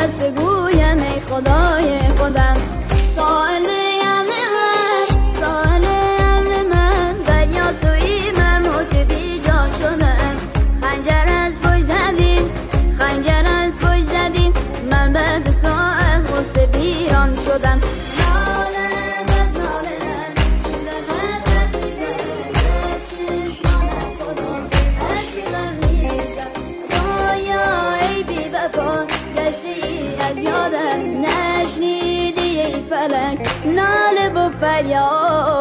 کس بگویم ای خدای خودم. سائل امر من دریا توی من موج بی جا شدم. خنجر از پای زدیم من بعد تو از غصه بیران شدم. از یادم نشنیدی ای فلک ناله و فریاد